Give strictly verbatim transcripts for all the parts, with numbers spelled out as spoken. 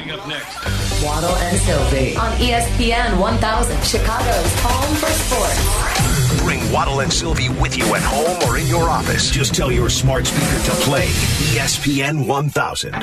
Coming up next. Waddle and Sylvie on E S P N one thousand, Chicago's home for sports. Bring Waddle and Sylvie with you at home or in your office. Just tell your smart speaker to play E S P N one thousand.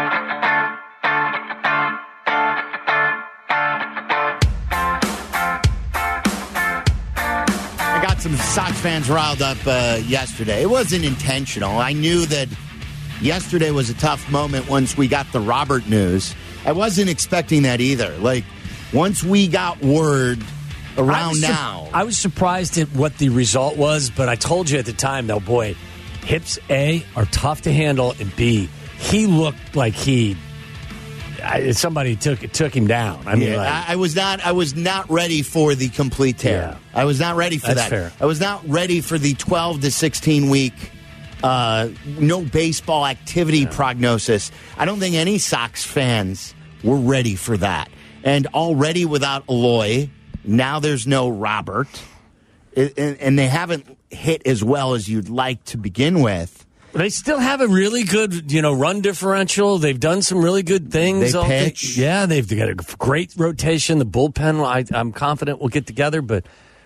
I got some Sox fans riled up uh, yesterday. It wasn't intentional. I knew that yesterday was a tough moment once we got the Robert news. I wasn't expecting that either. Like, once we got word around I now. Su- I was surprised at what the result was, but I told you at the time, though, boy, hips, A, are tough to handle, and B, he looked like he, I, somebody took took him down. I mean, yeah, like, I, I was not. I was not ready for the complete tear. Yeah. I was not ready for That's that. fair. I was not ready for the twelve to sixteen week uh, no baseball activity yeah. prognosis. I don't think any Sox fans were ready for that. And already without Eloy, now there's no Robert, it, and, and they haven't hit as well as you'd like to begin with. They still have a really good, you know, run differential. They've done some really good things. They pitch. They, yeah, they've got a great rotation. The bullpen, I, I'm confident will get together. But,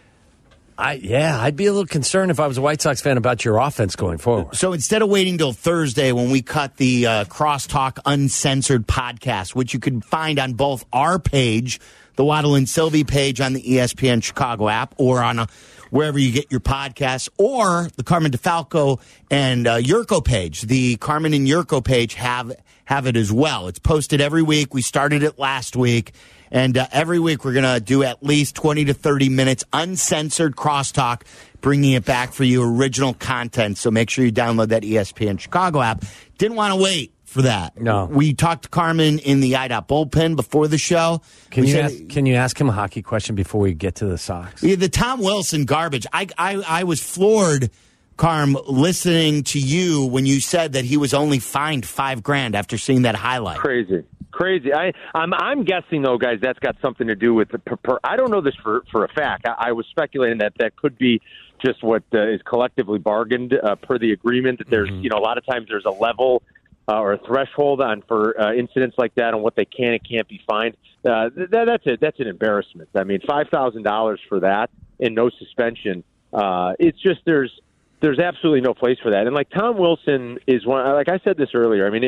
I yeah, I'd be a little concerned if I was a White Sox fan about your offense going forward. So instead of waiting till Thursday when we cut the uh, Crosstalk Uncensored podcast, which you can find on both our page, the Waddle and Sylvie page on the E S P N Chicago app, or on a wherever you get your podcasts, or the Carmen DeFalco and uh, Yurko page. The Carmen and Yurko page have have it as well. It's posted every week. We started it last week, and uh, every week we're going to do at least twenty to thirty minutes uncensored crosstalk, bringing it back for you, original content. So make sure you download that E S P N Chicago app. Didn't want to wait for that. No. We talked to Carmen in the I D O T bullpen before the show. Can we you said, ask, can you ask him a hockey question before we get to the Sox? Yeah, the Tom Wilson garbage. I, I I was floored, Carm, listening to you when you said that he was only fined five grand after seeing that highlight. Crazy, crazy. I I'm I'm guessing though, guys, that's got something to do with the. Per, per, I don't know this for for a fact. I, I was speculating that that could be just what uh, is collectively bargained uh, per the agreement. That there's mm-hmm. you know a lot of times there's a level. Uh, or a threshold on for uh, incidents like that on what they can and can't be fined. Uh, th- that's a, that's an embarrassment. I mean, five thousand dollars for that and no suspension. Uh, it's just there's there's absolutely no place for that. And like Tom Wilson is one. Like I said this earlier. I mean, it,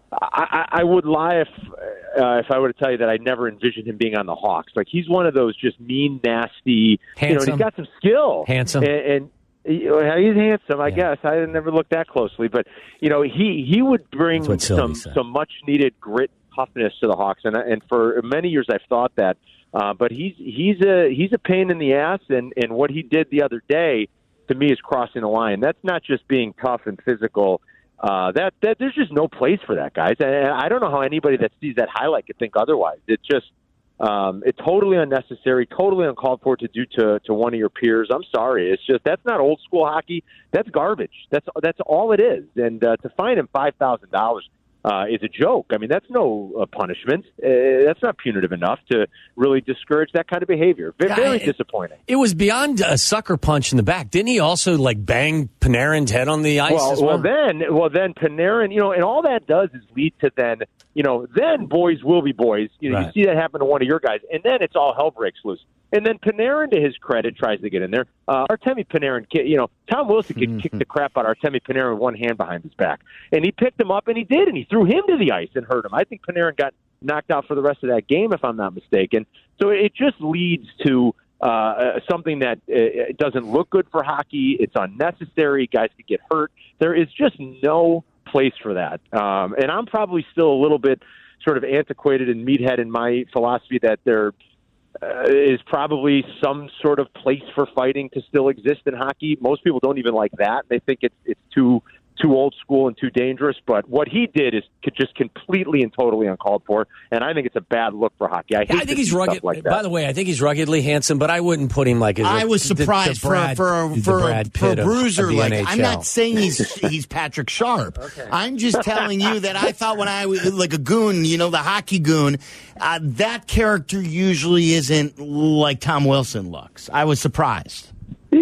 I, I would lie if uh, if I were to tell you that I never envisioned him being on the Hawks. Like he's one of those just mean, nasty. Handsome. You know, and he's got some skill. Handsome. and, and He's handsome, I yeah. guess. I never looked that closely, but you know, he, he would bring some said. some much needed grit, toughness to the Hawks, and and for many years I've thought that. Uh, but he's he's a he's a pain in the ass, and, and what he did the other day to me is crossing the line. That's not just being tough and physical. Uh, that that there's just no place for that, guys. And I don't know how anybody that sees that highlight could think otherwise. It's just. Um, it's totally unnecessary, totally uncalled for to do to, to one of your peers. I'm sorry. It's just that's not old school hockey. That's garbage. That's that's all it is. And uh, to fine him five thousand dollars uh, is a joke. I mean, that's no uh, punishment. Uh, that's not punitive enough to really discourage that kind of behavior. Very, very it, disappointing. It was beyond a sucker punch in the back. Didn't he also like bang Panarin's head on the ice well, as well? Well, then, well, then Panarin, you know, and all that does is lead to then, you know, then boys will be boys. You know, right. You see that happen to one of your guys, and then it's all hell breaks loose. And then Panarin, to his credit, tries to get in there. Uh, Artemi Panarin, you know, Tom Wilson could mm-hmm. kick the crap out of Artemi Panarin with one hand behind his back. And he picked him up, and he did, and he threw him to the ice and hurt him. I think Panarin got knocked out for the rest of that game, if I'm not mistaken. So it just leads to uh, something that uh, doesn't look good for hockey. It's unnecessary. Guys could get hurt. There is just no place for that. Um, and I'm probably still a little bit sort of antiquated and meathead in my philosophy that there uh, is probably some sort of place for fighting to still exist in hockey. Most people don't even like that. They think it's it's too too old school and too dangerous. But what he did is just completely and totally uncalled for, and I think it's a bad look for hockey. I, hate I think he's rugged. Like that. By the way, I think he's ruggedly handsome, but I wouldn't put him like as a, I was surprised the, the Brad, for a, for, a, for, a, for a bruiser. Of, of like N H L. I'm not saying he's he's Patrick Sharp. Okay. I'm just telling you that I thought when I was like a goon, you know, the hockey goon, uh, that character usually isn't like Tom Wilson looks. I was surprised. He's got some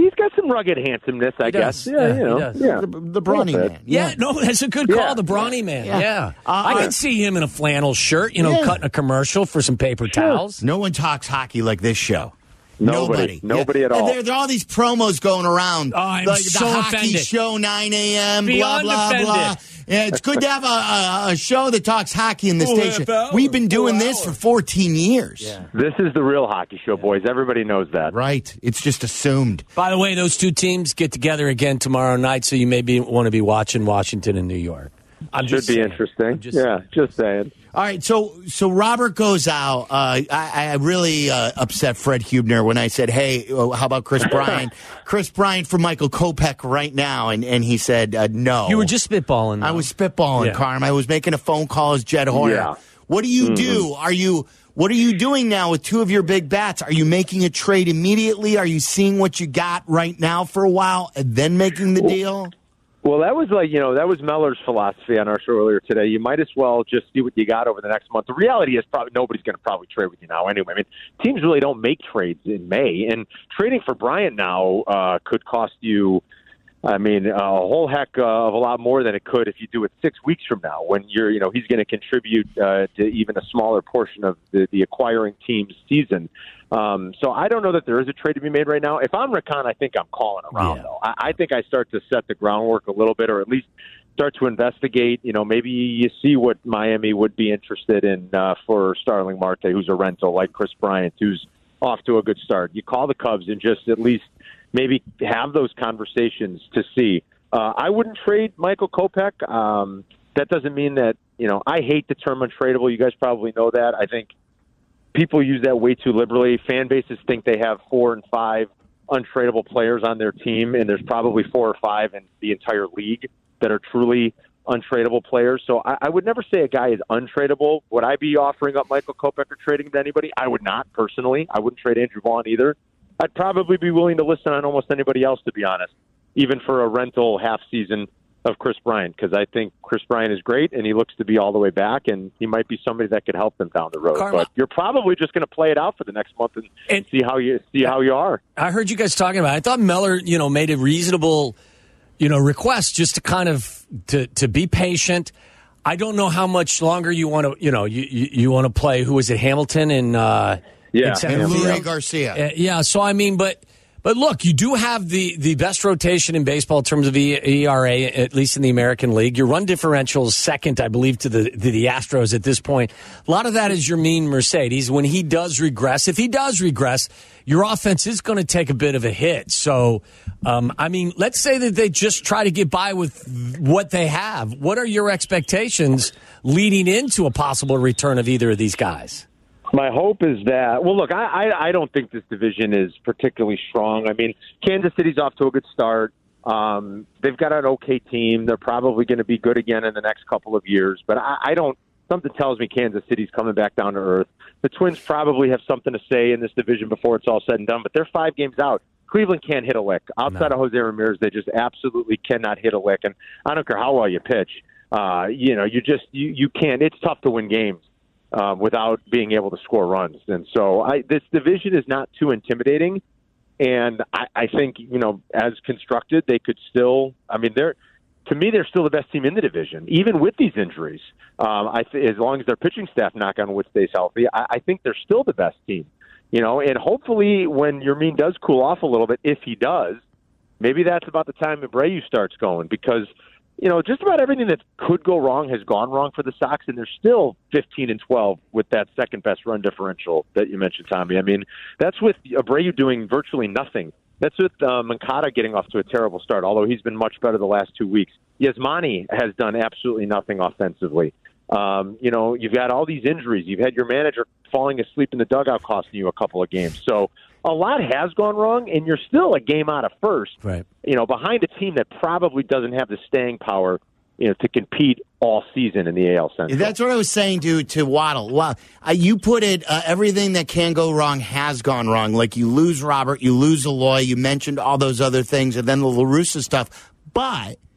rugged handsomeness, I He guess. does. Yeah, Yeah, you know, he does. yeah. The, the brawny Little bit. man. Yeah, no, that's a good call, Yeah. the brawny man. Yeah. Yeah. Uh, I uh, can see him in a flannel shirt, you know, Yeah. cutting a commercial for some paper towels. No one talks hockey like this show. Nobody. Nobody at all. There, there are all these promos going around. Oh, I'm like so the hockey offended. show, nine a.m., blah, Beyond blah, offended. blah. Yeah, it's good to have a, a, a show that talks hockey in the Full station. half hour, We've been doing full this hour. for fourteen years. Yeah. This is the real hockey show, boys. Everybody knows that. Right. It's just assumed. By the way, those two teams get together again tomorrow night, so you may be, want to be watching Washington and New York. I'm Should just be saying. interesting. I'm just yeah, just saying. All right, so so Robert goes out. Uh, I, I really uh, upset Fred Hubner when I said, "Hey, oh, how about Chris Bryant? Chris Bryant for Michael Kopech right now," and and he said, uh, "No." You were just spitballing. I though. was spitballing, Yeah. Carm. I was making a phone call as Jed Hoyer. Yeah. What do you do? Are you what are you doing now with two of your big bats? Are you making a trade immediately? Are you seeing what you got right now for a while and then making the deal? Well, that was like, you know, that was Meller's philosophy on our show earlier today. You might as well just see what you got over the next month. The reality is probably nobody's going to probably trade with you now anyway. I mean, teams really don't make trades in May, and trading for Bryant now uh, could cost you, I mean, a whole heck uh, of a lot more than it could if you do it six weeks from now when you're, you know, he's going to contribute uh, to even a smaller portion of the, the acquiring team's season. Um, so I don't know that there is a trade to be made right now. If I'm Rakan, I think I'm calling around, Yeah. though. I, I think I start to set the groundwork a little bit, or at least start to investigate. You know, maybe you see what Miami would be interested in uh, for Starling Marte, who's a rental, like Chris Bryant, who's off to a good start. You call the Cubs and just at least maybe have those conversations to see. Uh, I wouldn't trade Michael Kopech. Um, that doesn't mean that, you know, I hate the term untradeable. You guys probably know that. I think people use that way too liberally. Fan bases think they have four and five untradeable players on their team, and there's probably four or five in the entire league that are truly untradeable players. So I, I would never say a guy is untradeable. Would I be offering up Michael Kopech or trading him to anybody? I would not, personally. I wouldn't trade Andrew Vaughn either. I'd probably be willing to listen on almost anybody else, to be honest, even for a rental half season of Chris Bryant, because I think Chris Bryant is great and he looks to be all the way back, and he might be somebody that could help them down the road. Karma. But you're probably just going to play it out for the next month and, And- see how you see how you are. I heard you guys talking about it. I thought Meller, you know, made a reasonable, you know, request just to kind of to to be patient. I don't know how much longer you want to, you know, you you, you want to play. Who was it, Hamilton and uh, Yeah, in center And field? Lurie Garcia. Uh, yeah. So I mean, but but look, you do have the the best rotation in baseball in terms of E- E R A, at least in the American League. Your run differential is second, I believe, to the to the Astros at this point. A lot of that is your mean Mercedes. When he does regress, if he does regress, your offense is going to take a bit of a hit. So, um, I mean, let's say that they just try to get by with what they have. What are your expectations leading into a possible return of either of these guys? My hope is that, well, look, I, I, I don't think this division is particularly strong. I mean, Kansas City's off to a good start. Um, they've got an okay team. They're probably going to be good again in the next couple of years. But I, I don't, something tells me Kansas City's coming back down to earth. The Twins probably have something to say in this division before it's all said and done, but they're five games out. Cleveland can't hit a lick. Outside No. of Jose Ramirez, they just absolutely cannot hit a lick. And I don't care how well you pitch. Uh, you know, you just, you, you can't, it's tough to win games. Uh, without being able to score runs. And so I, this division is not too intimidating. And I, I think, you know, as constructed, they could still, I mean, they're, to me, they're still the best team in the division, even with these injuries. Um, I th- as long as their pitching staff, knock on wood, stays healthy, I, I think they're still the best team. You know, and hopefully when Yermin does cool off a little bit, if he does, maybe that's about the time Abreu starts going, because you know, just about everything that could go wrong has gone wrong for the Sox, and they're still fifteen and twelve with that second best run differential that you mentioned, Tommy. I mean, that's with Abreu doing virtually nothing. That's with uh, Moncada getting off to a terrible start, although he's been much better the last two weeks. Yasmani has done absolutely nothing offensively. Um, you know, you've got all these injuries. You've had your manager falling asleep in the dugout costing you a couple of games. So a lot has gone wrong, and you're still a game out of first. Right. You know, behind a team that probably doesn't have the staying power, you know, to compete all season in the A L Central. That's what I was saying to to Waddle. Wow, uh, you put it. Uh, everything that can go wrong has gone wrong. Like you lose Robert, you lose Eloy. You mentioned all those other things, and then the La Russa stuff. But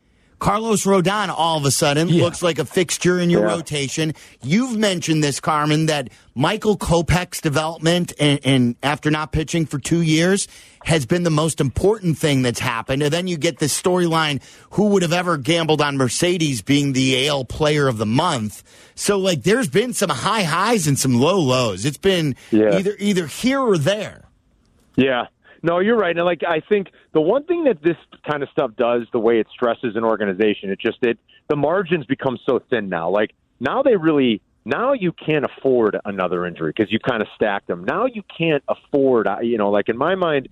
Carlos Rodon all of a sudden Yeah. looks like a fixture in your Yeah. rotation. You've mentioned this, Carmen, that Michael Kopech's development and, and after not pitching for two years has been the most important thing that's happened. And then you get this storyline, who would have ever gambled on Mercedes being the A L player of the month? So, like, there's been some high highs and some low lows. It's been Yeah. either either here or there. Yeah. No, you're right. And like I think the one thing that this kind of stuff does, the way it stresses an organization, it just it the margins become so thin now. Like now they really now you can't afford another injury because you kind of stacked them. Now you can't afford, you know, like in my mind,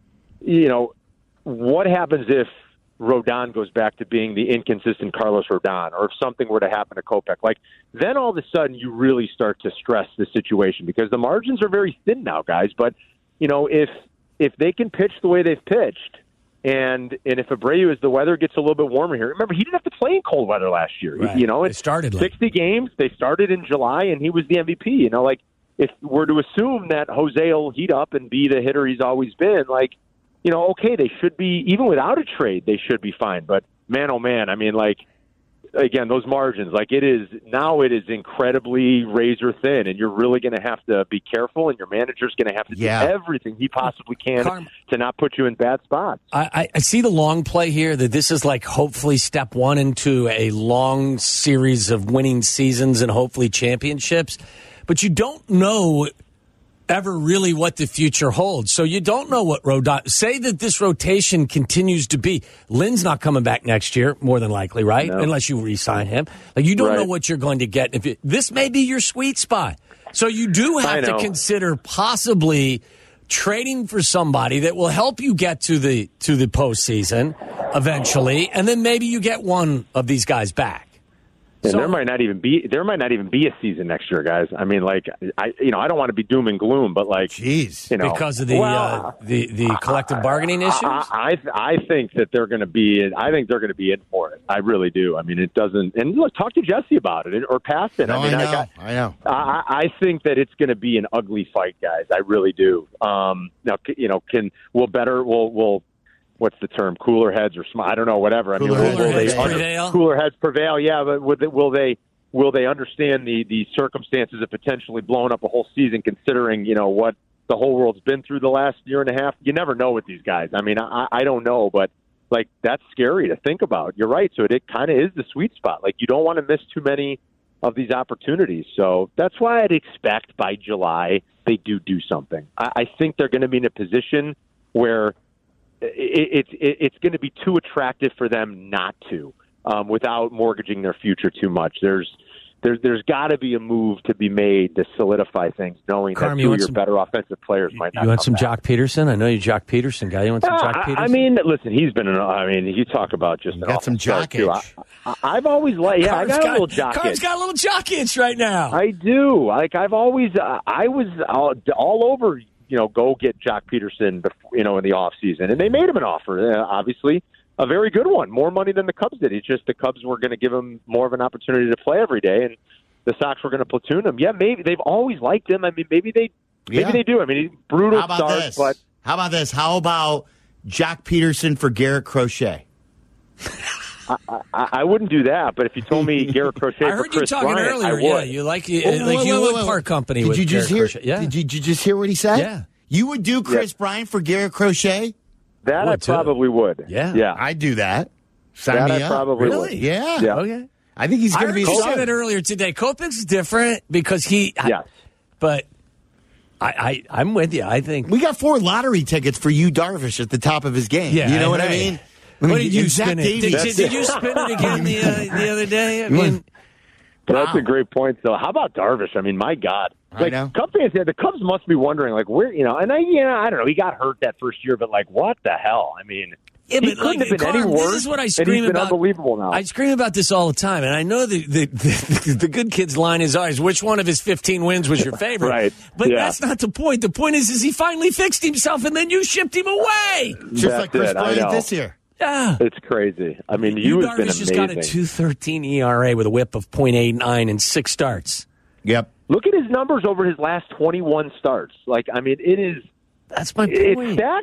you know, what happens if Rodon goes back to being the inconsistent Carlos Rodon, or if something were to happen to Kopech? Like then all of a sudden you really start to stress the situation because the margins are very thin now, guys. But you know, if if they can pitch the way they've pitched, and and if Abreu, as the weather gets a little bit warmer here, remember he didn't have to play in cold weather last year. Right. You know, It it's started late. sixty games. They started in July, and he was the M V P. You know, like if we're to assume that Jose will heat up and be the hitter he's always been, like you know, okay, they should be even without a trade, they should be fine. But man, oh man, I mean, like. Again, those margins, like it is now, it is incredibly razor thin, and you're really going to have to be careful, and your manager's going to have to Yeah. do everything he possibly can Carm- to not put you in bad spots. I, I- I see the long play here, that this is like hopefully step one into a long series of winning seasons and hopefully championships. But you don't know ever really what the future holds. So you don't know what Rodon... Say that this rotation continues to be... Lynn's not coming back next year, more than likely, right? No. Unless you re-sign him. Like you don't Right. know what you're going to get. If it, this may be your sweet spot. So you do I have to know. consider possibly trading for somebody that will help you get to the to the postseason eventually, and then maybe you get one of these guys back. And So- there might not even be there might not even be a season next year, guys. I mean, like I, you know, I don't want to be doom and gloom, but like, Jeez. you know, Because of the well, uh, the the collective bargaining issues. I I, I think that they're going to be. I think they're going to be in for it. I really do. I mean, it doesn't. And look, talk to Jesse about it or past it. No, I mean, I know. got, I know. I, I think that it's going to be an ugly fight, guys. I really do. Um, now, you know, can we'll better we'll we'll. What's the term? Cooler heads or sm- I don't know. Whatever. I mean, Cooler will, will heads they prevail? Cooler heads prevail. Yeah, but will they, will they will they understand the the circumstances of potentially blowing up a whole season, considering you know what the whole world's been through the last year and a half? You never know with these guys. I mean, I, I don't know, but like that's scary to think about. You're right. So it, it kind of is the sweet spot. Like you don't want to miss too many of these opportunities. So that's why I'd expect by July they do do something. I, I think they're going to be in a position where it, it, it, it's going to be too attractive for them not to, um, without mortgaging their future too much. There's there's there's got to be a move to be made to solidify things, knowing Carm, that you two want of your some- better offensive players might not. You want come some back. Jock Peterson? I know you're a Jock Peterson guy. You want some Uh, Jock I- Peterson? I mean, listen, he's been. An, I mean, you talk about just You an got some awful start, jock too. itch. I, I, I've always liked. Yeah, Carm's I got, a little jock Carm's itch. got a little jock itch right now. I do. Like I've always, uh, I was all, all over. You know, go get Jock Peterson. Before, you know, in the off season, and they made him an offer. Uh, obviously, a very good one. More money than the Cubs did. It's just the Cubs were going to give him more of an opportunity to play every day, and the Sox were going to platoon him. Yeah, maybe they've always liked him. I mean, maybe they, maybe Yeah. they do. I mean, he's brutal How about start, this? but How about this? How about Jock Peterson for Garrett Crochet? I, I wouldn't do that. But if you told me Garrett Crochet I for heard you Chris talking Bryant, earlier. I would. Yeah, you like you, Oh, like wait, you wait, would wait, part wait. company Did with you just Garrett hear? Crochet. Yeah, Did you, did you just hear what he said? Yeah. You would do Chris Bryant for Garrett Crochet? That would, I too. probably would. Yeah. yeah. I'd do that. Sign that me I up. probably Really? would. Yeah. Yeah. Okay. I think he's I going to heard be you a say stud. that earlier today. Kopech's different because he. Yes. But I, I, I'm with you. I think. We got four lottery tickets for you, Darvish, at the top of his game. Yeah, you know what I right. mean? What did you And Zach spin it? Did, Davies- did, did you spin it again the, uh, the other day? I mean, That's Wow. a great point, though. How about Darvish? I mean, my God. I Like, know. Cubs fans, the Cubs must be wondering, like, where, you know, and I, yeah, I don't know. He got hurt that first year, but, like, what the hell? I mean, Yeah, he but, couldn't like, have been any Carm, worse. this is what I and scream he's been about. unbelievable now. I scream about this all the time, and I know the the, the, the good kid's line is always, which one of his fifteen wins was your favorite? Right. But Yeah. that's not the point. The point is, is he finally fixed himself, and then you shipped him away. Just That's like Chris it, I Bryant know. this year. Yeah. It's crazy. I mean, You you have been Darvish just got a amazing. two thirteen E R A with a whip of point eight nine and six starts. Yep. Look at his numbers over his last twenty-one starts. Like, I mean, it is That's my it's point. staggering.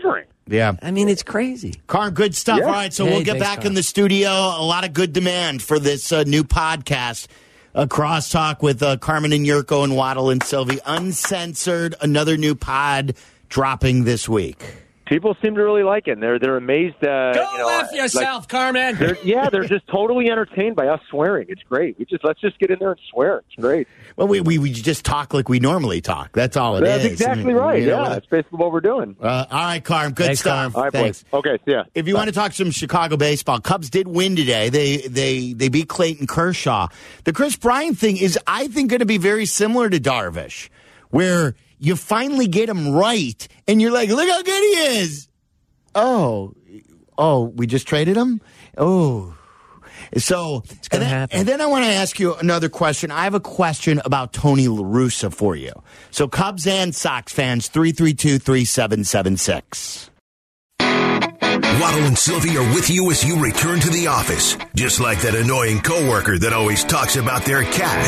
Yeah. I mean, it's crazy. Carm, good stuff. Yeah. All right, so Hey, we'll get thanks, back Carm. in the studio. A lot of good demand for this uh, new podcast, uh, Crosstalk with uh, Carmen and Yurko and Waddle and Sylvie. Uncensored, another new pod dropping this week. People seem to really like it. And they're they're amazed. Uh, Go you know, F yourself, like, Carmen. they're, yeah, they're just totally entertained by us swearing. It's great. We just let's just get in there and swear. It's great. Well, we, we we just talk like we normally talk. That's all it That's is. exactly I mean, right. you know, Yeah, that's basically what we're doing. Uh, all right, Carm. Good Thanks, stuff. Carm. All right, Thanks. boys. Okay, yeah. If you want to talk some Chicago baseball, Cubs did win today. They they they beat Clayton Kershaw. The Chris Bryant thing is, I think, going to be very similar to Darvish, where you finally get him right, and you're like, look how good he is. Oh, oh, we just traded him? Oh. So, gonna and then, happen. and then I want to ask you another question. I have a question about Tony La Russa for you. So, Cubs and Sox fans, three three two, three seven seven six. Waddle and Sylvie are with you as you return to the office, just like that annoying coworker that always talks about their cat.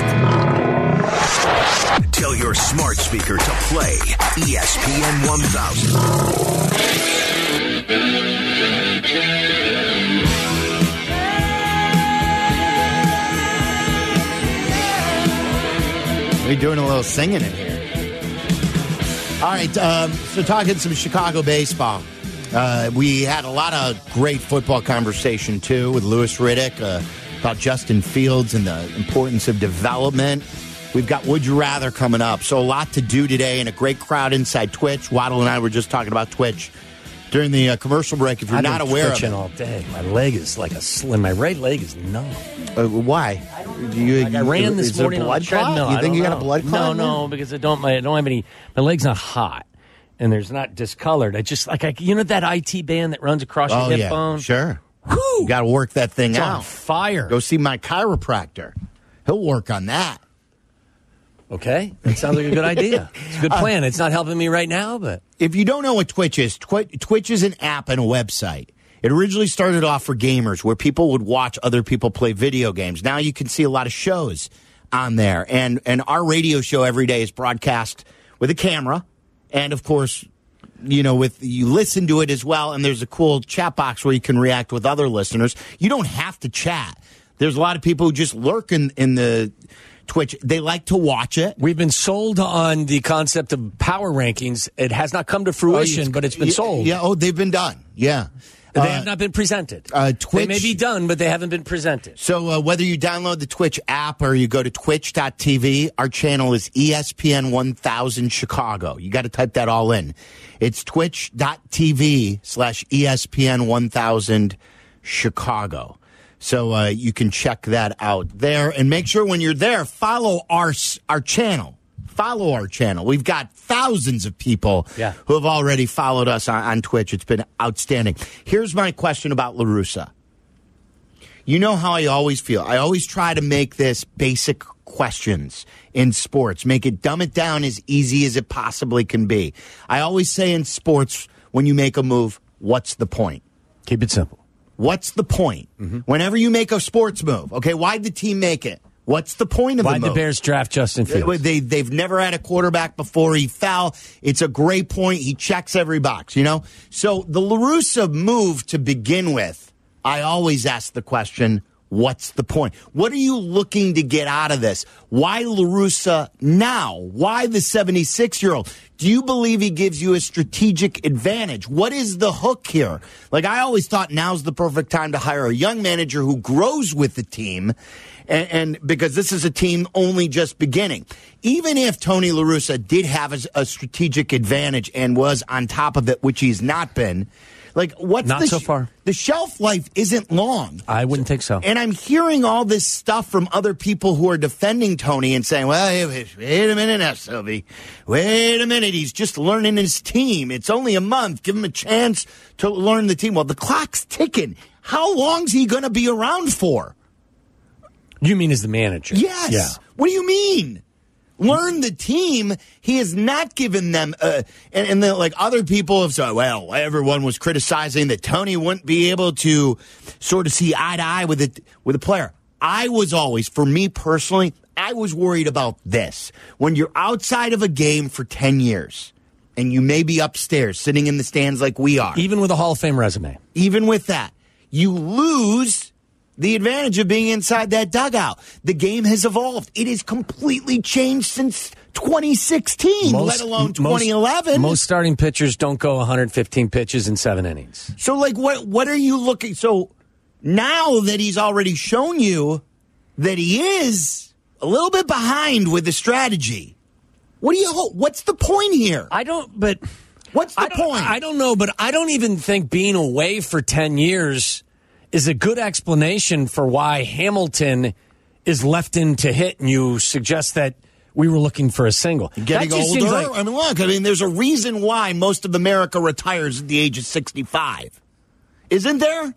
Tell your smart speaker to play E S P N one thousand. We're doing a little singing in here. All right, um, so talking some Chicago baseball. Uh, we had a lot of great football conversation, too, with Louis Riddick uh, about Justin Fields and the importance of development. We've got Would You Rather coming up. So a lot to do today and a great crowd inside Twitch. Waddle and I were just talking about Twitch during the uh, commercial break. If you're I've not been aware of twitching it. all day. My leg is like a slim. My right leg is numb. Uh, why? You, Like I ran this is it a morning on blood the clot? treadmill. You I think don't you got know. a blood clot? No, in there? no, because I don't. My, I don't have any. My leg's not hot, and there's not discolored. I just like I, you know that I T band that runs across your Oh, hip yeah. bone. Sure. Whew! You got to work that thing It's on out. fire. Go see my chiropractor. He'll work on that. Okay, that sounds like a good idea. It's a good plan. It's not helping me right now, but If you don't know what Twitch is, Twi- Twitch is an app and a website. It originally started off for gamers where people would watch other people play video games. Now you can see a lot of shows on there. And, and our radio show every day is broadcast with a camera. And, of course, you know, with you listen to it as well. And there's a cool chat box where you can react with other listeners. You don't have to chat. There's a lot of people who just lurk in, in the Twitch. They like to watch it. we've been sold on the concept of power rankings. It has not come to fruition, but it's been yeah, sold. Yeah, oh, they've been done. Yeah. They Uh, have not been presented. uh, They Twitch- may be done, but they haven't been presented. So uh, whether you download the Twitch app or you go to twitch dot t v, our channel is E S P N one thousand Chicago. You got to type that all in. It's twitch dot t v slash E S P N one thousand Chicago. So uh, you can check that out there. And make sure when you're there, follow our our channel. Follow our channel. We've got thousands of people Yeah. who have already followed us on, on Twitch. It's been outstanding. Here's my question about La Russa. You know how I always feel. I always try to make this basic questions in sports, make it dumb it down as easy as it possibly can be. I always say in sports, when you make a move, what's the point? Keep it simple. What's the point? Mm-hmm. Whenever you make a sports move, okay, why'd the team make it? What's the point of Why'd the the move? Bears draft Justin Fields? They, they've never had a quarterback before he fell. It's a great point. He checks every box, you know? So the La Russa move to begin with, I always ask the question, what's the point? What are you looking to get out of this? Why La Russa now? Why the seventy-six-year-old? Do you believe he gives you a strategic advantage? What is the hook here? Like, I always thought now's the perfect time to hire a young manager who grows with the team, and, and because this is a team only just beginning. Even if Tony La Russa did have a, a strategic advantage and was on top of it, which he's not been, like, what's Not the so sh- far. The shelf life isn't long. I wouldn't think so. And I'm hearing all this stuff from other people who are defending Tony and saying, well, hey, wait, wait a minute now, Sylvie. Wait a minute. He's just learning his team. It's only a month. Give him a chance to learn the team. Well, the clock's ticking. How long's he going to be around for? You mean as the manager? Yes. Yeah. What do you mean? Learn the team. He has not given them, uh, and, and then like other people have said, well, everyone was criticizing that Tony wouldn't be able to sort of see eye to eye with it with a player. I was always, for me personally, I was worried about this. When you're outside of a game for ten years, and you may be upstairs sitting in the stands like we are, Even with a Hall of Fame resume. even with that, you lose the advantage of being inside that dugout. The game has evolved. It has completely changed since twenty sixteen, let alone twenty eleven. Most, most starting pitchers don't go one hundred fifteen pitches in seven innings. So, like, what what are you looking? So, now that he's already shown you that he is a little bit behind with the strategy, what do you hope? What's the point here? I don't, but What's the I don't, point? I don't know, but I don't even think being away for ten years is a good explanation for why Hamilton is left in to hit, and you suggest that we were looking for a single. Getting That just older? seems like- I mean, look, I mean, there's a reason why most of America retires at the age of sixty-five. Isn't there?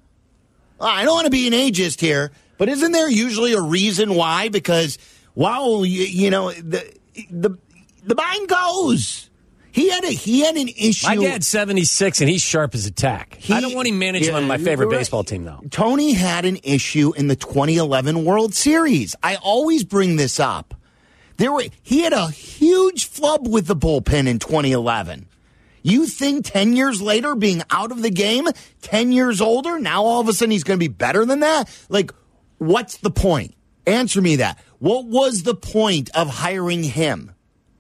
I don't want to be an ageist here, but isn't there usually a reason why? Because, wow, you, you know, the, the, the mind goes. He had a he had an issue. My dad's seventy-six, and he's sharp as a tack. He- I don't want him managing yeah, on my favorite you're right. baseball team, though. Tony had an issue in the twenty eleven World Series. I always bring this up. There were he had a huge flub with the bullpen in twenty eleven. You think ten years later, being out of the game, ten years older, now all of a sudden he's going to be better than that? Like, what's the point? Answer me that. What was the point of hiring him?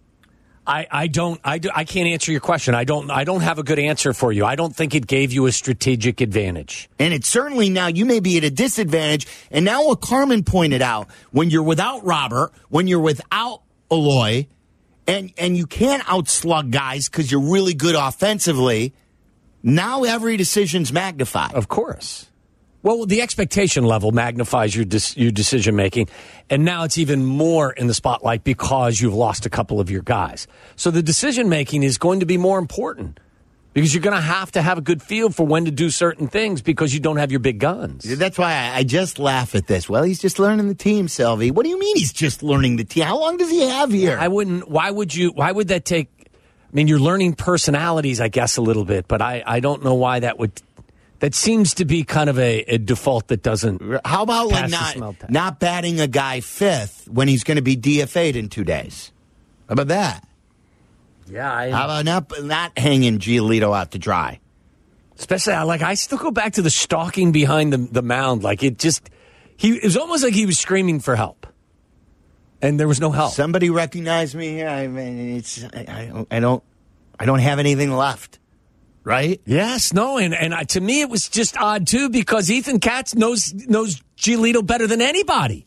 I, I don't I, do, I can't answer your question. I don't I don't have a good answer for you. I don't think it gave you a strategic advantage. And it's certainly now you may be at a disadvantage. And now what Carmen pointed out, when you're without Robert, when you're without Eloy, and, and you can't outslug guys because you're really good offensively, now every decision's magnified. Of course. Well, the expectation level magnifies your dis- your decision making, and now it's even more in the spotlight because you've lost a couple of your guys. So the decision making is going to be more important because you're going to have to have a good feel for when to do certain things because you don't have your big guns. That's why I, I just laugh at this. Well, he's just learning the team, Selvey. What do you mean he's just learning the team? How long does he have here? I wouldn't. Why would you? Why would that take? I mean, you're learning personalities, I guess, a little bit, but I, I don't know why that would. That seems to be kind of a, a default that doesn't. How about like pass the smell not test. not batting a guy fifth when he's going to be D F A'd in two days? How about that? Yeah, I, How about not not hanging Giolito out to dry? especially I like I still go back to the stalking behind the the mound. Like it just, he it was almost like he was screaming for help, and there was no help. Somebody recognize me here. I mean, it's I, I, don't, I don't I don't have anything left, right? Yes, no, and and I, to me it was just odd too because Ethan Katz knows knows Giolito better than anybody.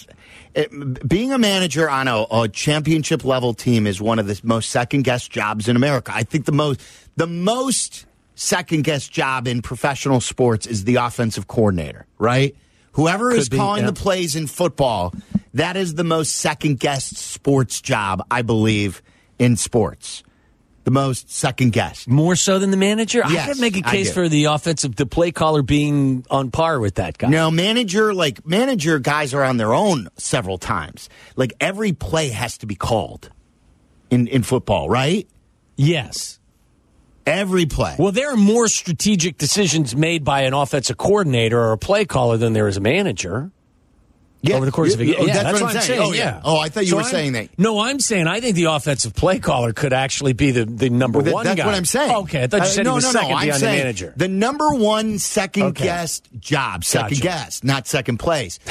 It, being a manager on a, a championship level team is one of the most second guessed jobs in America. I think the most the most second guessed job in professional sports is the offensive coordinator, right? Whoever Could is be, calling yeah. the plays in football, that is the most second guessed sports job, I believe, in sports. The most second guessed. More so than the manager? Yes, I could make a I case do. for the offensive, the play caller being on par with that guy. No, manager, like, manager guys are on their own several times. Like, every play has to be called in, in football, right? Yes. Every play. Well, there are more strategic decisions made by an offensive coordinator or a play caller than there is a manager. Yeah. Over the course of a game. Oh, Yeah, that's, what I'm saying. Oh, yeah. Oh, I thought you So were I'm- saying that. No, I'm saying I think the offensive play caller could actually be the, the number Well, that- one that's guy. what I'm saying. Okay, I thought you Uh, said no, he was no, second no, I'm behind the saying manager. The number one second Okay. guessed job, second Gotcha. guess, not second place,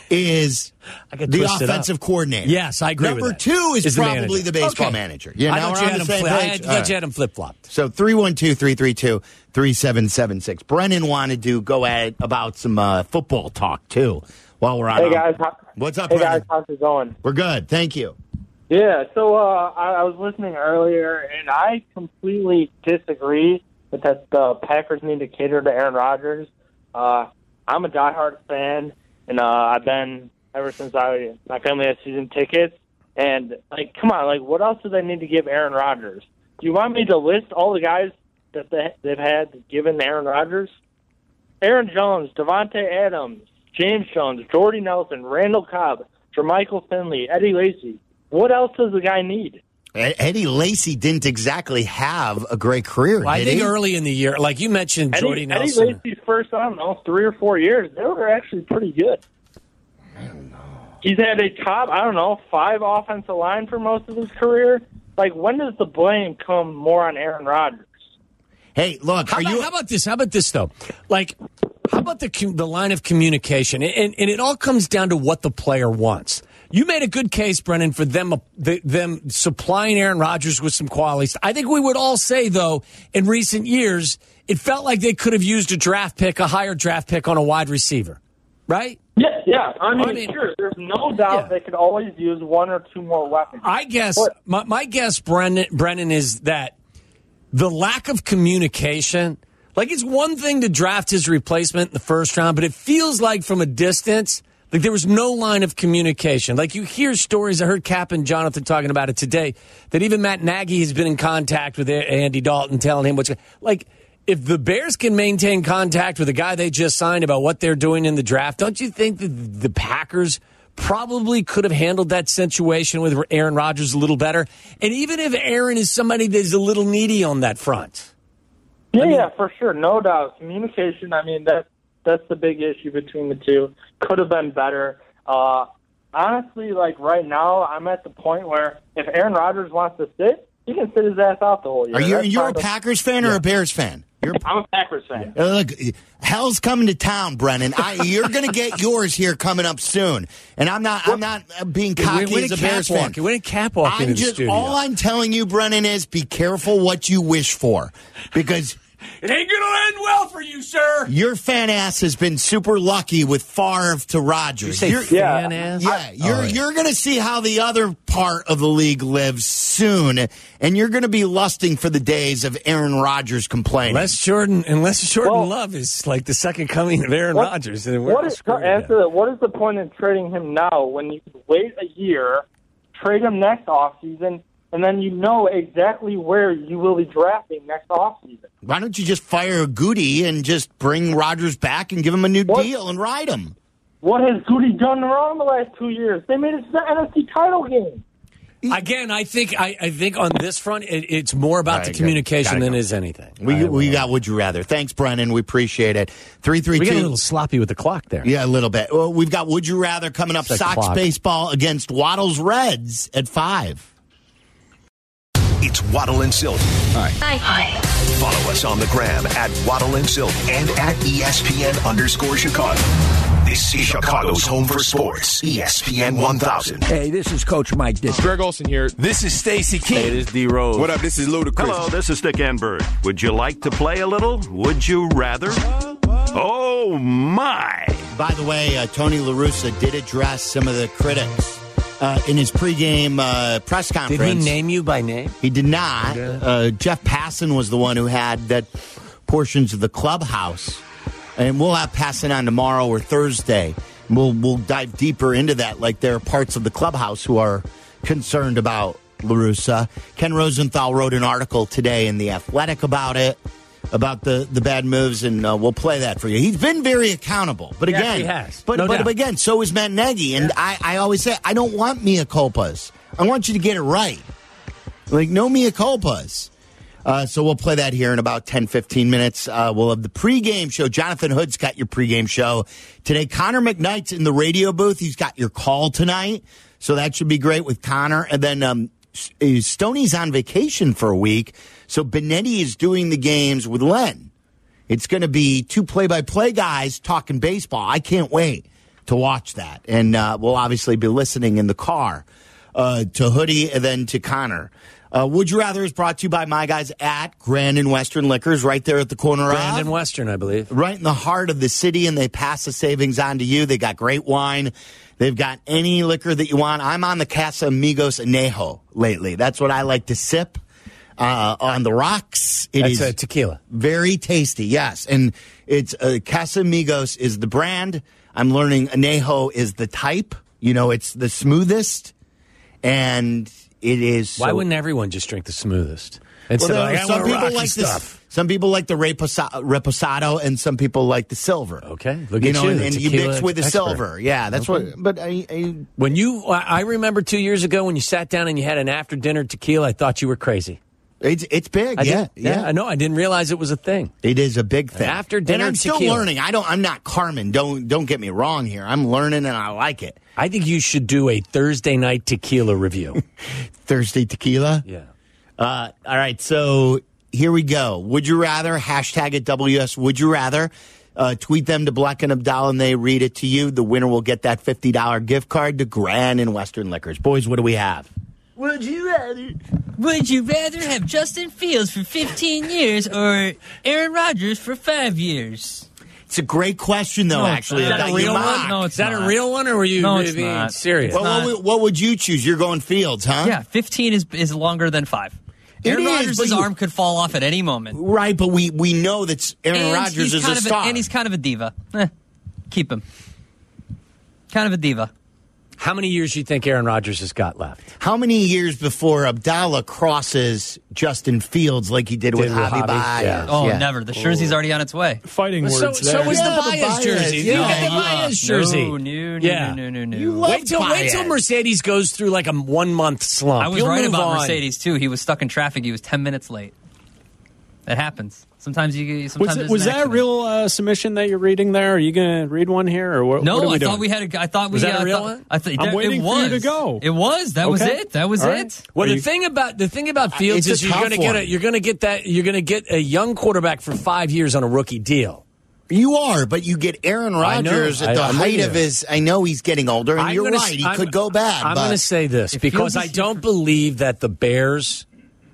is I get the twisted up. offensive coordinator. Yes, I agree Number with that. two is, Is the probably manager. the baseball Okay. manager. Yeah, I now thought we're you on had the him same flip- I page. had- All thought right. you had him flip-flopped. So three one two, three three two, three seven seven six. Brennan wanted to go at about some uh, football talk, too, while we're on. Hey guys, how, What's up, hey Brennan? guys, how's it going? We're good. Thank you. Yeah, so uh, I, I was listening earlier, and I completely disagree with that the Packers need to cater to Aaron Rodgers. Uh, I'm a diehard fan, and uh, I've been ever since I my family had season tickets. And like, come on, like, what else do they need to give Aaron Rodgers? Do you want me to list all the guys that they, they've had given Aaron Rodgers? Aaron Jones, Devontae Adams, James Jones, Jordy Nelson, Randall Cobb, Jermichael Finley, Eddie Lacy. What else does the guy need? Ed- Eddie Lacy didn't exactly have a great career, Well, I did think he? early in the year, like you mentioned, Eddie, Jordy Eddie Nelson. Lacy's first, I don't know, three or four years, they were actually pretty good. I don't know. He's had a top, I don't know, five offensive line for most of his career. like, when does the blame come more on Aaron Rodgers? Hey, look, How are about, you? how about this? How about this, though? Like, how about the com- the line of communication? And, and it all comes down to what the player wants. You made a good case, Brennan, for them uh, the, them supplying Aaron Rodgers with some qualities. I think we would all say, though, in recent years, it felt like they could have used a draft pick, a higher draft pick on a wide receiver, right? Yeah, yeah. I mean, I mean, sure, there's no doubt yeah. they could always use one or two more weapons. I guess But- my, my guess, Brennan, Brennan, is that the lack of communication. Like, it's one thing to draft his replacement in the first round, but it feels like from a distance, like there was no line of communication. Like, you hear stories. I heard Cap and Jonathan talking about it today, that even Matt Nagy has been in contact with Andy Dalton, telling him what's like. If the Bears can maintain contact with the guy they just signed about what they're doing in the draft, don't you think that the Packers probably could have handled that situation with Aaron Rodgers a little better? And even if Aaron is somebody that's a little needy on that front. Yeah, I mean, yeah, for sure, no doubt. Communication. I mean, that's that's the big issue between the two. Could have been better. Uh, honestly, like right now, I'm at the point where if Aaron Rodgers wants to sit, he can sit his ass out the whole year. Are you? That's You're a fine. Packers fan or Yeah. a Bears fan? You're, I'm a Packers fan. Uh, Look, hell's coming to town, Brennan. I, you're going to get yours here coming up soon, and I'm not. I'm not uh, being cocky When as did a Bears Cap fan. walk? When did Cap walk into I'm the just studio? all I'm telling you, Brennan, is be careful what you wish for, because It ain't going to end well for you, sir. your fan ass has been super lucky with Favre to Rodgers. You say You're- fan yeah. ass? Yeah, you're All right. you're going to see how the other part of the league lives soon, and you're going to be lusting for the days of Aaron Rodgers complaining. Unless Jordan, unless Jordan Well- Love is like the second coming of Aaron What- Rodgers, and we're What all is screwed answer then. that? What is the point in trading him now when you could wait a year, trade him next offseason, and then you know exactly where you will be drafting next offseason? Why don't you just fire Goody and just bring Rodgers back and give him a new What? deal and ride him? What has Goody done wrong the last two years? They made it to the N F C title game. Again, I think I, I think on this front, it, it's more about Right, the good. communication Gotta than go. is anything. We I we will- got Would You Rather. Thanks, Brennan. We appreciate it. three three we got a two little sloppy with the clock there. Yeah, a little bit. Well, we've got Would You Rather coming up. It's like Sox clock. baseball against Waddles Reds at five. It's Waddle and Sylvie. Hi. Hi. Follow us on the gram at Waddle and Sylvie and at E S P N underscore Chicago. This is Chicago's home for sports. E S P N one thousand. Hey, this is Coach Mike Dick. Greg Olson here. This is Stacy King. Hey, this is D Rose. What up? This is Ludacris. Hello, this is Dick Enberg. Would you like to play a little? Would you rather? Oh, my. By the way, uh, Tony La Russa did address some of the critics uh, in his pregame uh, press Did conference. he name you by name? He did not. Uh, Jeff Passan was the one who had that portions of the clubhouse, and we'll have Passan on tomorrow or Thursday. We'll we'll dive deeper into that. Like there are parts of the clubhouse who are concerned about La Russa. Ken Rosenthal wrote an article today in The Athletic about it, about the, the bad moves, and uh, we'll play that for you. He's been very accountable, but Yes, again, he has. but No but, doubt. but again, so is Matt Nagy, and I, I always say I don't want mea culpas. I want you to get it right. Like, no mea culpas. Uh, so we'll play that here in about ten, fifteen minutes. Uh, we'll have the pregame show. Jonathan Hood's got your pregame show today. Connor McKnight's in the radio booth. He's got your call tonight. So that should be great with Connor. And then um, Stoney's on vacation for a week. So Benetti is doing the games with Len. It's going to be two play-by-play guys talking baseball. I can't wait to watch that. And uh, we'll obviously be listening in the car uh, to Hoodie and then to Connor. Uh, Would You Rather is brought to you by my guys at Grand and Western Liquors, right there at the corner Grand of and Western, I believe. right in the heart of the city, and they pass the savings on to you. They got great wine. They've got any liquor that you want. I'm on the Casamigos Anejo lately. That's what I like to sip uh, on the rocks. It That's is uh, tequila. very tasty, yes. And it's uh, Casamigos is the brand. I'm learning Anejo is the type. You know, it's the smoothest, and it is. Why so- wouldn't everyone just drink the smoothest? well, Instead there of are like, I some want people rocky like stuff. this. Some people like the reposa- reposado, and some people like the silver. Okay, look you at know, you, and, the and you tequila mix with the expert. silver. Yeah, that's Okay. what. But I, I, When you, I I remember two years ago when you sat down and you had an after dinner tequila, I thought you were crazy. It's it's big. I yeah, didn't- yeah. I know. I didn't realize it was a thing. It is a big thing. After dinner and I'm still tequila. learning. I don't. I'm not Carmen. Don't don't get me wrong here. I'm learning and I like it. I think you should do a Thursday night tequila review. Thursday tequila. Yeah. Uh, all right. So here we go. Would you rather? Hashtag it W S. Would you rather? Uh, tweet them to Black and Abdallah and they read it to you. The winner will get that fifty dollars gift card to Grand and Western Liquors. Boys, what do we have? Would you rather? Would you rather have Justin Fields for fifteen years or Aaron Rodgers for five years? It's a great question, though. No, actually, is that about a real your one? mock. No, Is it's that not. a real one, or were you No, it's being not. serious? Well, what, not. would, what would you choose? You're going Fields, huh? Yeah, fifteen is is longer than five. It Aaron is, Rodgers' but you- arm could fall off at any moment. Right, but we, we know that Aaron And Rodgers he's is kind a of star. and he's kind of a diva. Eh, keep him. Kind of a diva. How many years do you think Aaron Rodgers has got left? How many years before Abdallah crosses Justin Fields like he did with Did with Javi Javi, Baez? yeah. Oh, Yeah. never. The jersey's already on its way. Fighting So, words so there. was Yeah, the the Baez Baez, jersey. yeah. Look at the Yeah. Baez jersey. No, no, no, Yeah. no, no, no, You no. love Wait till wait till Baez. Mercedes goes through like a one month slump. I was You'll right move about on. Mercedes too. He was stuck in traffic. He was ten minutes late. That happens. Sometimes you. Sometimes Was, there's it, was an that a accident. real uh, submission that you're reading there? Are you going to read one here, or what? No, what are we I doing? thought we had a. I thought we Was that a uh, real thought- one? I th- I'm there- waiting it for you was. to go. It was. That was Okay. it. That was All right. it. Well, Are the you- thing about the thing about Fields It's a is you're tough going to get one. a, you're going to get that you're going to get a young quarterback for five years on a rookie deal. You are, but you get Aaron I know. Rodgers at the I- I'm height with of you. his. I know he's getting older, and I'm you're gonna right. s- He I'm- could go bad. I'm but going to say this If because Fields I is don't here for- believe that the Bears.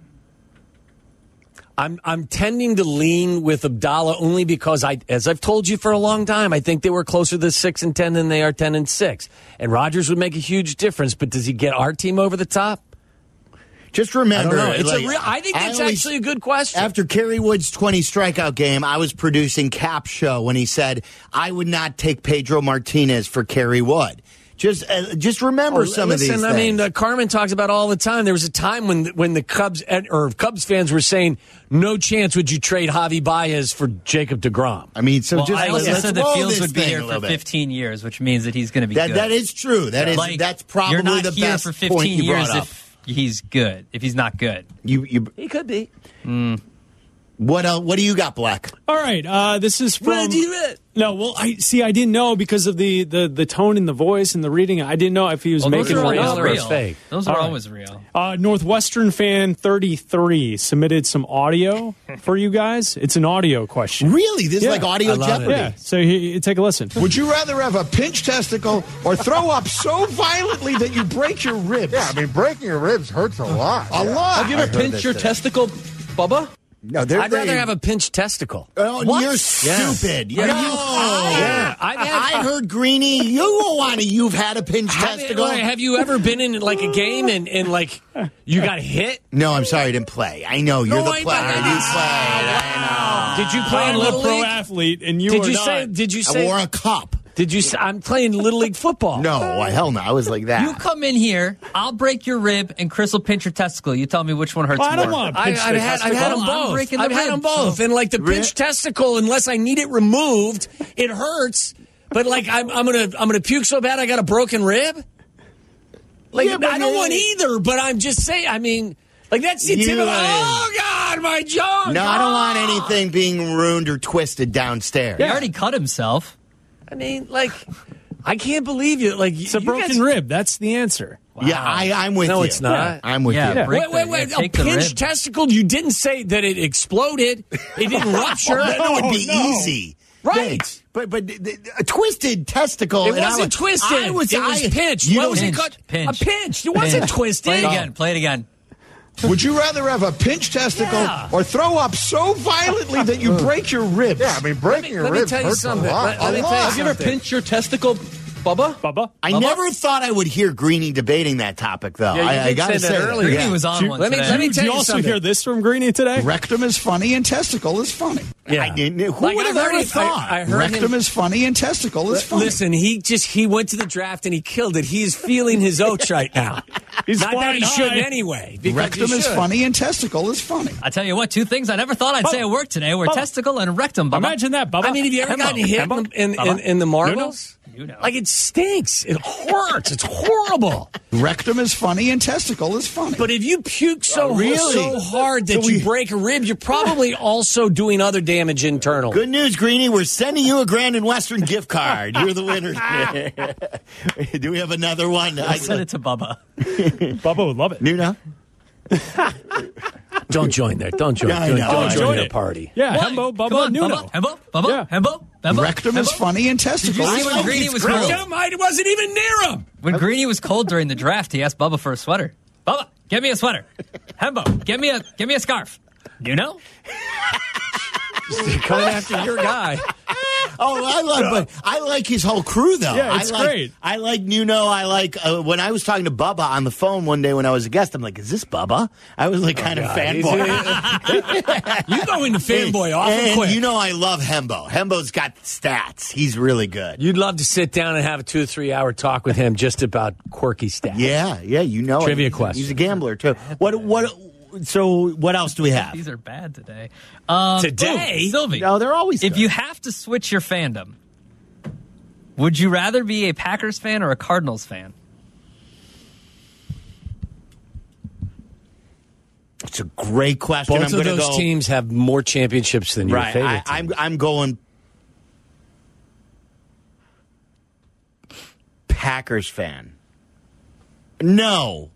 I'm I'm tending to lean with Abdallah only because I, as I've told you for a long time, I think they were closer to six and ten than they are ten and six. And Rodgers would make a huge difference, but does he get our team over the top? just I remember, don't know. It's like, a real. I think that's always- actually a good question. After Kerry Wood's twenty strikeout game, I was producing Cap Show when he said, I would not take Pedro Martinez for Kerry Wood. Just uh, just remember Oh, some listen, of these I mean, things. uh, Carmen talks about it all the time. There was a time when when the Cubs or Cubs fans were saying, "No chance would you trade Javi Baez for Jacob deGrom." I mean, so Well, just I also let's said that roll Fields this would be thing here a for little bit. fifteen years, which means that he's going to be That good. that is true. That is Like, that's probably you're not the here best for point fifteen you years brought up. if he's good. If he's not good, You you He could be. what uh, what do you got, Black? All right, uh, this is from. What do you read? No, well, I see. I didn't know because of the, the, the tone in the voice and the reading. I didn't know if he was well, those making are it real always or real. it's fake. Those are All right. always real. Uh, Northwestern fan thirty-three submitted some audio for you guys. It's an audio question. Really? This Yeah. is like audio I love it. Jeopardy. Yeah, so he, take a listen. Would you rather have a pinched testicle or throw up so violently that you break your ribs? Yeah, I mean, breaking your ribs hurts a lot. A lot. Have you ever pinched your testicle, Bubba? No, they're, I'd rather they- have a pinched testicle. Oh, What? you're Yes. stupid. Yeah. No. Yeah. I've had- I heard Greeny. You don't want to. You've had a pinched Have, testicle. you- have you ever been in like a game and, and like you got hit? No, I'm sorry, I didn't play. I know you're No, the I player. know. You played. I Did you play in I'm a Little pro League? athlete, and you Did are you not. say? Did you know. I say? wore a cup. Did you? Say, I'm playing Little League football. No, why, hell no. I was like that. You come in here, I'll break your rib, and Chris will pinch your testicle. You tell me which one hurts Well, I don't more. want to I, pinch I've, the had, I've testicle. had them I'm both. breaking the I've had rib, them both, so- and like the Rib- pinched testicle, unless I need it removed, it hurts. But like I'm, I'm gonna, I'm gonna puke so bad I got a broken rib. Like Yeah, but I don't you're- want either, but I'm just saying. I mean, like that's the You typical. ain't- Oh God, my jaw. No, I don't want anything being ruined or twisted downstairs. He already cut himself. I mean, like, I can't believe you. Like, It's a you broken guys- rib. That's the answer. Yeah, I, I'm with No, you. it's not. Yeah, I'm with Yeah, you. break Wait, wait, the- wait! yeah, A take the pinched rib. testicle. You didn't say that it exploded. It didn't rupture. That would be no. easy. Right. But but the- the- a twisted testicle. It and I wasn't was- twisted. I was, it was I- pinched. You What don't- was it Pinched, called? pinched. A pinched. It wasn't Pinch. twisted. Play it again. Play it again. Would you rather have a pinched testicle Yeah. or throw up so violently that you break your ribs? Yeah, I mean, breaking your Let me ribs tell you hurts something. a lot. Let- let me A tell you lot. Have you ever something. pinched your testicle, Bubba? Bubba? I never thought I would hear Greeny debating that topic, though. Yeah, you I, I did got to say say that earlier. Greeny Yeah. was on You- one let me- today. let me Did tell you you also something. hear this from Greeny today? Rectum is funny and testicle is funny. Yeah. I didn't. Who Like, would have I've ever already- thought? I, I heard Rectum him. is funny and testicle is funny. Listen, he just he went to the draft and he killed it. He's feeling his oats right now. He's Not that flying he shouldn't high. anyway. because Rectum he is should. funny and testicle is funny. I tell you what, two things I never thought I'd say at work today were Bubba. testicle and rectum. Bubba. Imagine that, Bubba. I mean, have you ever Hembo. gotten hit in, Hembo. in, in, Bubba. in the marbles? You know. Like, it stinks. It hurts. It's horrible. Rectum is funny and testicle is funny. But if you puke so, Oh, really? so hard that So we- you break a rib, you're probably also doing other damage internal. Good news, Greenie. We're sending you a Grand and Western gift card. You're the winner. Do we have another one? I sent it to Bubba. Bubba would love it. Nuno? Don't join there. Don't join. Yeah, I don't know. don't I join know. their party. Yeah, What? Hembo, Come Bubba, on, Nuno. Bubba, Hembo, Bubba, Yeah. Hembo, Hembo. Rectum is Hembo. funny and testicle. Did you see when like Greeny his was grill. cold? Rectum, I wasn't even near him. When Greeny was cold during the draft, he asked Bubba for a sweater. Bubba, get me a sweater. Hembo, get me a get me a scarf. You know? Coming after your guy. Oh, I love, but I like his whole crew though. Yeah, it's I like, great. I like Nuno. I like uh, when I was talking to Bubba on the phone one day when I was a guest. I'm like, "Is this Bubba?" I was like, kind of fanboy. You go into fanboy awful and quick. you know, I love Hembo. Hembo's got stats. He's really good. You'd love to sit down and have a two or three hour talk with him just about quirky stats. Yeah, yeah, you know, Trivia it. He's- question. He's a gambler too. What? What? So, what else do we have? These are bad today. Um, Today? ooh, Sylvie. No, they're always. If good. you have to switch your fandom, would you rather be a Packers fan or a Cardinals fan? It's a great question. Both I'm of gonna those go, teams have more championships than your Right. favorite I, team. I'm. I'm going. Packers fan. No.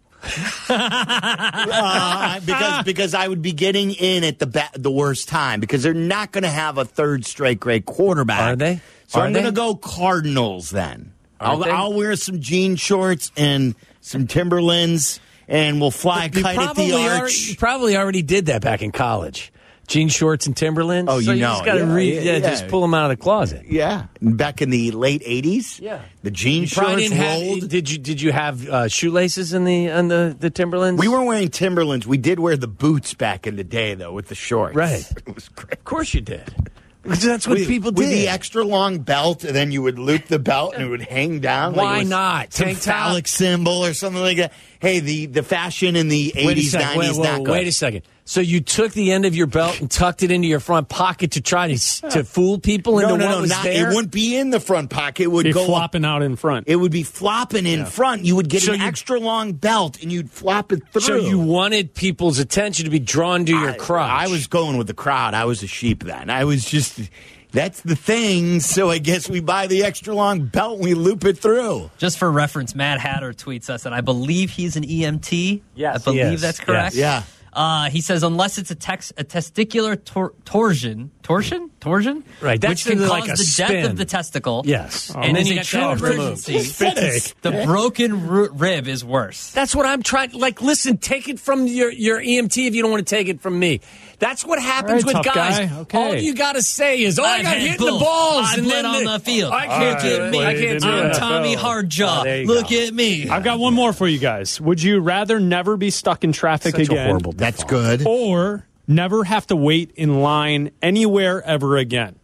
uh, because because I would be getting in at the ba- the worst time because they're not going to have a third straight great quarterback. Are they? So Are I'm going to they? go Cardinals then. Are I'll, they? I'll wear some jean shorts and some Timberlands and we'll fly a You kite at the probably arch. already- you probably already did that back in college. Jean shorts and Timberlands. Oh, So you you know just it. got to Yeah, re- yeah, yeah, yeah. just pull them out of the closet. Yeah, back in the late eighties. Yeah. the jean You probably shorts didn't have- rolled. did you did you have uh, shoelaces in the on the, the Timberlands? We weren't wearing Timberlands. We did wear the boots back in the day, though, with the shorts. Right. It was great. Of course you did. Because that's what with, people with did. the extra long belt, and then you would loop the belt, and it would hang down. Why like it was not? Some Tank top? phallic symbol or something like that. Hey, the, the fashion in the Wait a eighties, second. nineties, Wait, whoa, not good. wait a second. So you took the end of your belt and tucked it into your front pocket to try to to fool people No, into no, what no, was not, there? it wouldn't be in the front pocket. It would Be go up. flopping out in front. It would be flopping in front. You would get So an you- extra long belt, and you'd flop it through. So you wanted people's attention to be drawn to your I- crotch. I was going with the crowd. I was a sheep then. I was just, that's the thing. So I guess we buy the extra long belt and we loop it through. Just for reference, Mad Hatter tweets us, and I believe he's an E M T. Yes, I believe he is. that's correct. Yes. Yeah. Uh, he says, unless it's a, tex- a testicular tor- torsion, torsion, torsion, Right, that's which can the- cause like a the spin. death of the testicle. Yes. and And then is you a got true that removed. emergency. The broken ru- rib is worse. That's what I'm trying. Like, listen, take it from your, your E M T if you don't want to take it from me. That's what happens All right, with tough guys. guy. Okay. All you got to say is, "Oh, I I've got had hit in the both. balls," I and bled then on the field. I can't Look do at it. me. I can't do I'm it. Tommy Hardjaw. Oh, there you Look go. at me. I've got one more for you guys. Would you rather never be stuck in traffic Such a again, horrible That's default. good. or never have to wait in line anywhere ever again?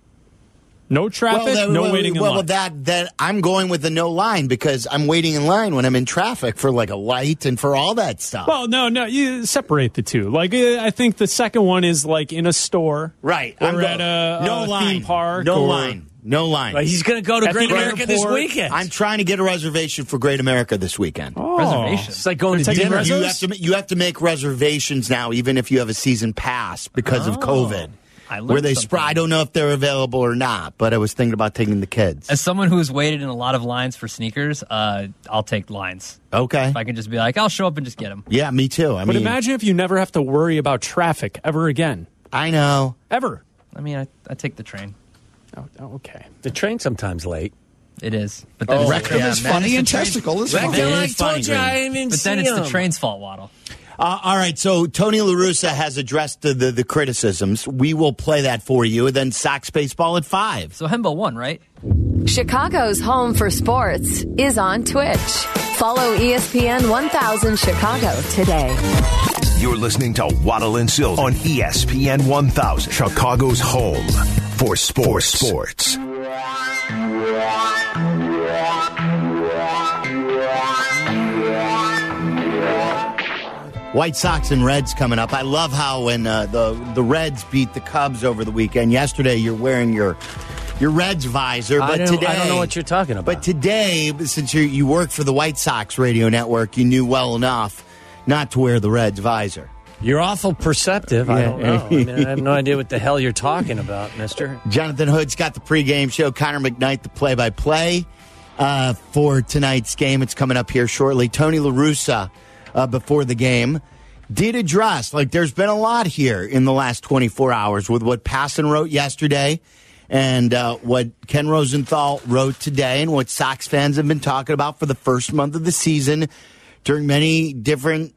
No traffic, that- no well, waiting in well, line. that that I'm going with the no line because I'm waiting in line when I'm in traffic for like a light and for all that stuff. Well, no, no, you separate the two. Like, uh, I think the second one is like in a store, right. Or I'm at go- a, no a line. theme park, No or- line. No line. Like, he's going to go to At Great the America this airport. weekend. I'm trying to get a reservation for Great America this weekend. Oh. Reservation. It's like going to They're taking dinner. reservations? You have to ma- you have to make reservations now, even if you have a season pass because of COVID. I learned Where they something. spray, I don't know if they're available or not, but I was thinking about taking the kids. As someone who's waited in a lot of lines for sneakers, uh, I'll take lines. Okay. If I can just be like, I'll show up and just get them. Yeah, me too. I But mean, imagine if you never have to worry about traffic ever again. I know. Ever. I mean, I, I take the train. Oh, oh, okay. The train's sometimes late. It is. But then Oh, it's the Rectum train- is funny and testicle is Rectum, funny. I It's funny, told you, Green. I didn't even But then see it's the him. train's fault, Waddle. Uh, all right, so Tony La Russa has addressed the, the, the criticisms. We will play that for you, and then Sox baseball at five. So Hembo won, right? Chicago's home for sports is on Twitch. Follow E S P N one thousand Chicago today. You're listening to Waddle and Silver on E S P N one thousand, Chicago's home for sports. sports. White Sox and Reds coming up. I love how when uh, the the Reds beat the Cubs over the weekend. Yesterday, you're wearing your your Reds visor. But I don't, today, I don't know what you're talking about. But today, since you you work for the White Sox radio network, you knew well enough not to wear the Reds visor. You're awful perceptive. I don't know. I, mean, I have no idea what the hell you're talking about, mister. Jonathan Hood's got the pregame show. Connor McKnight, the play-by-play uh, for tonight's game. It's coming up here shortly. Tony La Russa, uh, before the game, did address, like there's been a lot here in the last twenty-four hours with what Passan wrote yesterday and uh, what Ken Rosenthal wrote today and what Sox fans have been talking about for the first month of the season during many different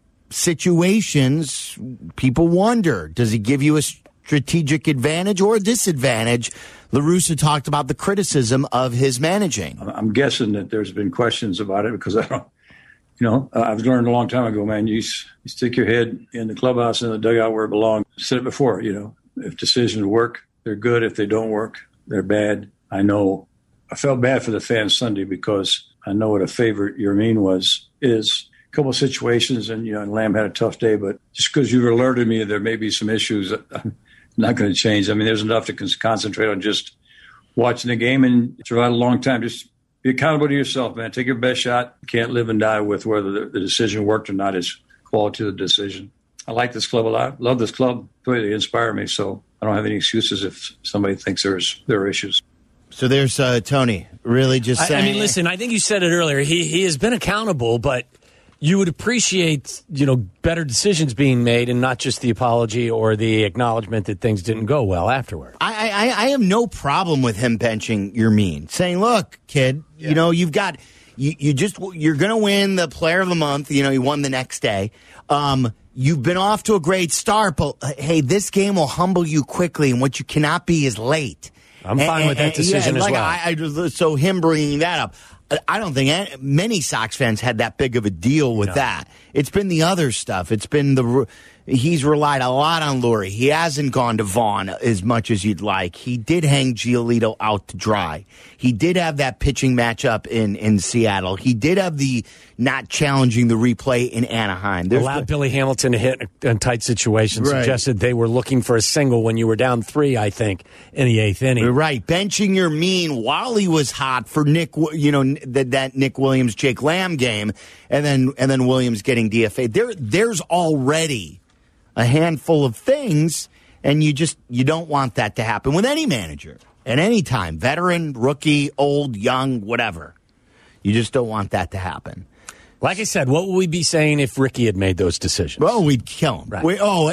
situations. People wonder, does he give you a strategic advantage or a disadvantage? La Russa talked about the criticism of his managing. I'm guessing that there's been questions about it because I don't, you know, I've learned a long time ago, man, you, you stick your head in the clubhouse and the dugout where it belongs. I said it before, you know, if decisions work, they're good. If they don't work, they're bad. I know I felt bad for the fans Sunday because I know what a favorite Yermin was, is. Couple of situations, and you know, and Lamb had a tough day. But just because you've alerted me, there may be some issues. I'm not going to change. I mean, there's enough to concentrate on just watching the game, and throughout a long time, just be accountable to yourself, man. Take your best shot. You can't live and die with whether the, the decision worked or not. It's quality of the decision. I like this club a lot. Love this club. They inspire me. So I don't have any excuses if somebody thinks there's there are issues. So there's uh, Tony really just saying. I, I mean, listen. I think you said it earlier. He he has been accountable, but you would appreciate, you know, better decisions being made and not just the apology or the acknowledgement that things didn't go well afterward. I I, I have no problem with him benching Yermin, saying, "Look, kid, yeah. you know, you've got you, you just you're going to win the Player of the Month. You know, you won the next day. Um, you've been off to a great start, but uh, hey, this game will humble you quickly, and what you cannot be is late." I'm fine and, with that decision yeah, as like well. I, I, so him bringing that up. I don't think any, many Sox fans had that big of a deal with no. that. It's been the other stuff. It's been the he's relied a lot on Lurie. He hasn't gone to Vaughn as much as you'd like. He did hang Giolito out to dry. He did have that pitching matchup in, in Seattle. He did have the not challenging the replay in Anaheim. There's allowed the, Billy Hamilton to hit in tight situations. Right. Suggested they were looking for a single when you were down three, I think, in the eighth inning. Right. Benching Yermin while he was hot for Nick, you know, that, that Nick Williams, Jake Lamb game, and then and then Williams getting D F A. There, there's already a handful of things, and you just you don't want that to happen with any manager at any time, veteran, rookie, old, young, whatever. You just don't want that to happen. Like I said, what would we be saying if Ricky had made those decisions? Well, we'd kill him. Right. We, oh,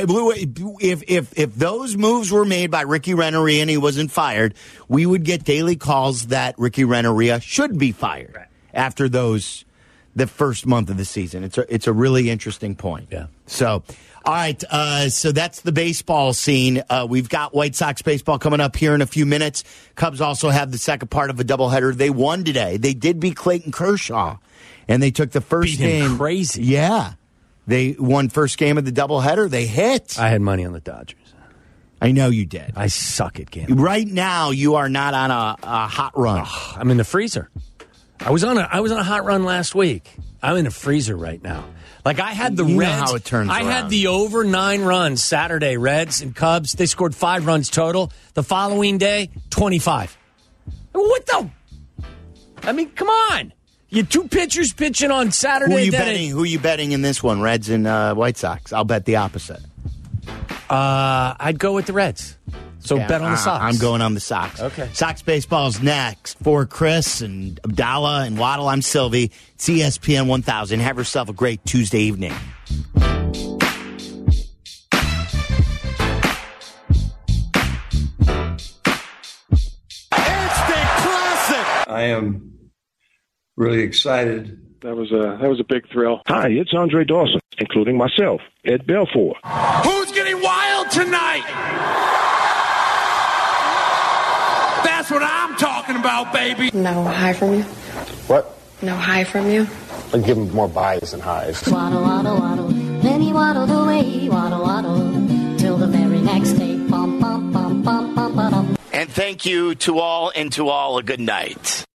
if if if those moves were made by Ricky Renneria and he wasn't fired, we would get daily calls that Ricky Renneria should be fired right. after those the first month of the season. It's a it's a really interesting point. Yeah. So. All right, uh, so that's the baseball scene. Uh, we've got White Sox baseball coming up here in a few minutes. Cubs also have the second part of a doubleheader. They won today. They did beat Clayton Kershaw, and they took the first beat him game. Crazy, yeah. They won first game of the doubleheader. They hit. I had money on the Dodgers. I know you did. I suck at gambling. Right now, you are not on a, a hot run. Oh, I'm in the freezer. I was on a I was on a hot run last week. I'm in a freezer right now. Like I had the you Reds. Know how it turns I around. had the over nine runs Saturday. Reds and Cubs. They scored five runs total. The following day, twenty-five. What the? I mean, come on. You two pitchers pitching on Saturday. Who are you then betting? it, Who are you betting in this one? Reds and uh, White Sox. I'll bet the opposite. Uh, I'd go with the Reds. So yeah, bet on the Sox. I'm going on the Sox. Okay. Sox baseball's next. For Chris and Abdallah and Waddle, I'm Sylvie. It's E S P N one thousand. Have yourself a great Tuesday evening. I am really excited. That was a that was a big thrill. Hi, it's Andre Dawson, including myself, Ed Belfour. Who's getting wild tonight? That's what I'm talking about, baby. No high from you? What? No high from you? I'd give him more buys than highs. Waddle, waddle, waddle. Then he waddled away, waddle, waddle, till the very next day. Bum, bum, bum, bum, bum, bum. And thank you to all, and to all a good night.